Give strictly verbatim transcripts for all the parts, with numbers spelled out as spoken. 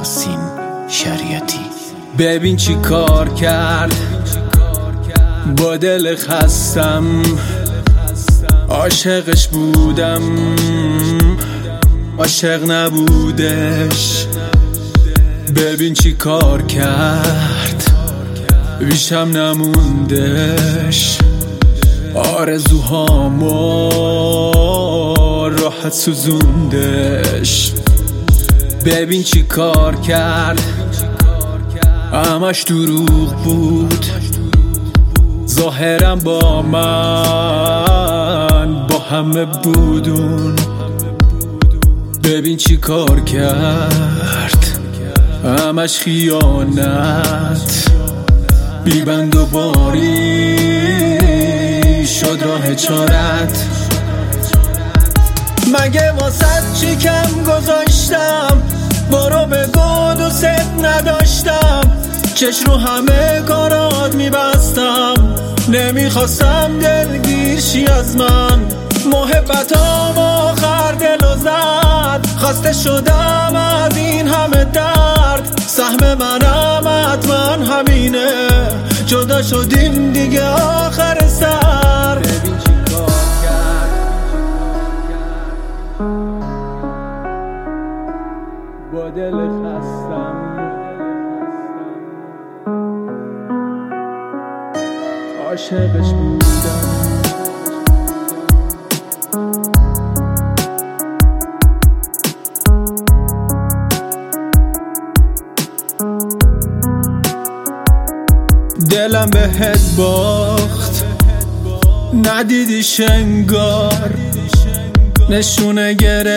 یاسین شریعتی. ببین چی کار کرد با دل خستم، عاشقش بودم عاشق نبودش. ببین چی کار کرد بیشم نموندش، آرزوهامو راحت سوزوندش. ببین چی کار کرد همش دروغ بود، ظاهرم با من با همه بودون. ببین چی کار کرد همش خیانت، بیبند و باری شد راه چارت. مگه واسه چی کم گذاشتم، برو بگو دوست نداشتم. چش رو همه کارات میبستم، نمیخواستم دلگیر شی از من. محبتام آخر دلو زد، خسته شدم از این همه درد. سهم منم حتما همینه، جدا شدیم دیگه آخر سر. ببین چی کار کرد با دل خستم، عاشقش بودم. دلم بهت باخت ندیدی شنگار، نشونه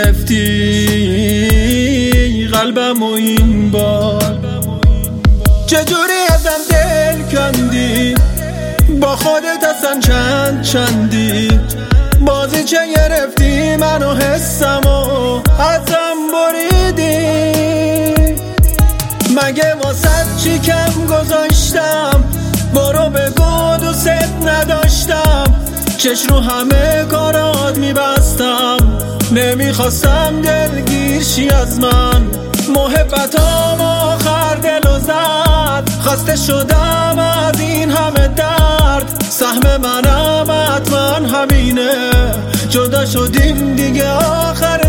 گرفتی قلبم و این بار. چجوری ازم دل کندی، با خودت اصلا چند چندی. بازی چه گرفتی منو حسمو ازم بریدی. مگه واسه چی کم گذاشتم، برو بگو دوست نداشتم. چش رو همه کارات میبستم، نمیخواستم دلگیر شی از من. محبتام آخر دلو زد، خسته شدم از این همه درد. سهم منم حتما همینه، جدا شدیم دیگه آخر